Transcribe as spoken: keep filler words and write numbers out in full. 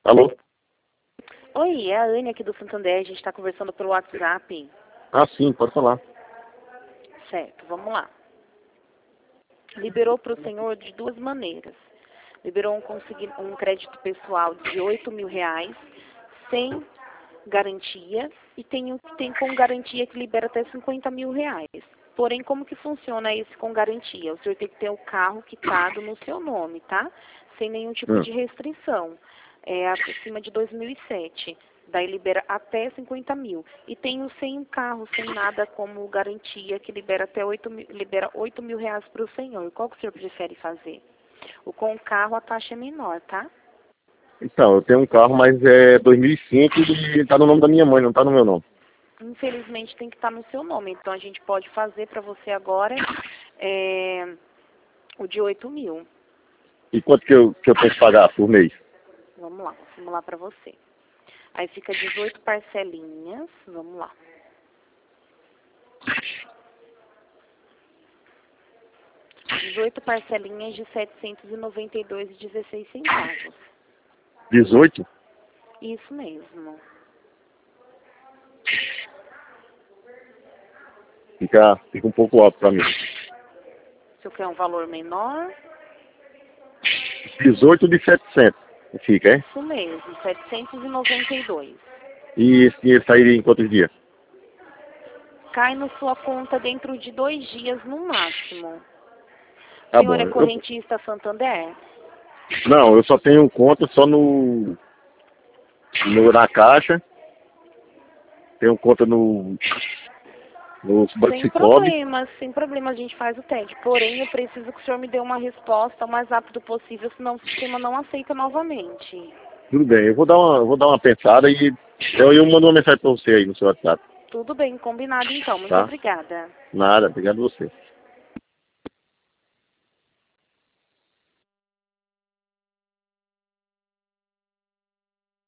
Alô? Oi, é a Anne aqui do Santander, a gente está conversando pelo WhatsApp. Ah, sim, pode falar. Certo, vamos lá. Liberou para o senhor de duas maneiras. Liberou um, consegui- um crédito pessoal de oito mil reais, sem garantia, e tem um que tem com garantia que libera até cinquenta mil reais. Porém, como que funciona esse com garantia? O senhor tem que ter o carro quitado no seu nome, tá? Sem nenhum tipo Hum. de restrição. É acima de dois mil e sete. Daí libera até cinquenta mil. E tem o sem carro, sem nada como garantia, que libera até oito mil, libera oito mil reais para o senhor. Qual que o senhor prefere fazer? O com o carro a taxa é menor, tá? Então, eu tenho um carro, mas é dois mil e cinco e tá no nome da minha mãe, não tá no meu nome. Infelizmente tem que estar no seu nome. Então a gente pode fazer para você agora é, o de oito mil. E quanto que eu, que eu tenho que pagar por mês? Vamos lá, vou simular para você. Aí fica dezoito parcelinhas. Vamos lá. dezoito parcelinhas de setecentos e noventa e dois reais e dezesseis centavos. dezoito? Isso mesmo. Fica, fica um pouco alto pra mim. O senhor quer um valor menor? dezoito de setecentos. Fica, é? Isso mesmo, setecentos e noventa e dois. E esse dinheiro sairia em quantos dias? Cai na sua conta dentro de dois dias no máximo. O Tá senhor bom. é Eu, correntista Santander? não, eu só tenho conta só no, no na caixa. Tenho conta no no Banco Sem Sicoob. problemas, sem problemas, a gente faz o teste. Porém, eu preciso que o senhor me dê uma resposta o mais rápido possível, senão o sistema não aceita novamente. Tudo bem, eu vou dar uma, eu vou dar uma pensada e eu, eu mando uma mensagem pra você aí no seu WhatsApp. Tudo bem, combinado então. Muito Tá? obrigada. Nada, obrigado a você.